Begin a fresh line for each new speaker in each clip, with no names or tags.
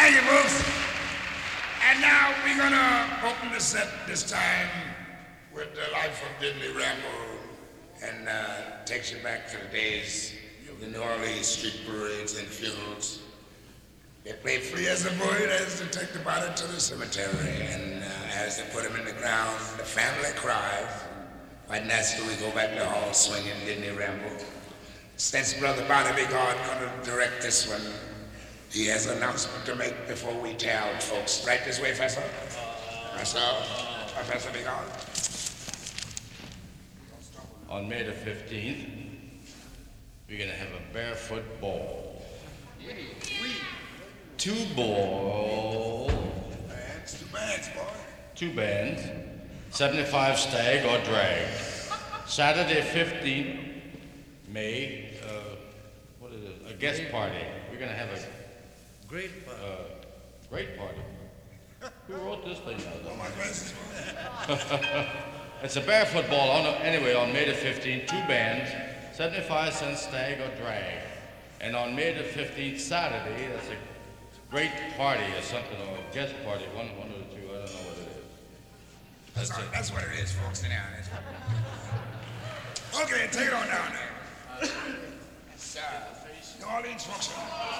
Thank you, folks. And now we're gonna open the set this time with the life of Diddley Ramble, and takes you back to the days of the New Orleans street parades and funerals. They played free as a boy as they take the body to the cemetery, and as they put him in the ground, the family cries. Quite naturally, we go back to Hall swinging Diddley Ramble. Since Brother Barnaby God gonna direct this one, he has an announcement to make before we tear out, folks. Right this way, Professor? Professor Bigard?
On May the 15th, we're going to have a barefoot ball. Two balls.
Two bands, boy.
Two bands. 75 stag or drag. Saturday, 15th May, what is it? A guest party. We're going to have a
Great party.
great party. Who wrote this thing out?
My glasses.
It's a barefoot ball. Anyway, on May the 15th, two bands, 75 cents stag or drag. And on May the 15th, Saturday, that's a great party or something, or a guest party, one or the two, I don't know what it is.
That's what it is, folks. Sit down. Okay, take it on down there. New Orleans function.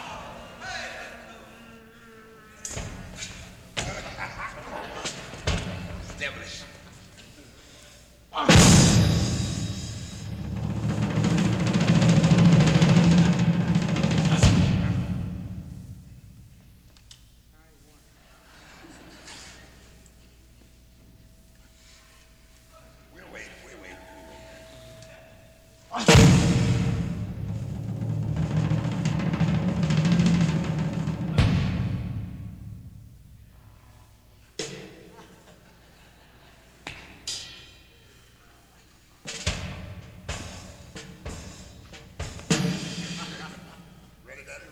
Devilish. We'll wait. Ready, Daddy?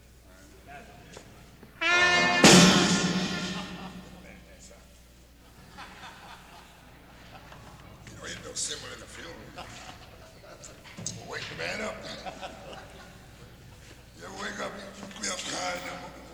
You know, ain't no symbol in the funeral. We'll wake the man up. You ever wake up, you be up crying,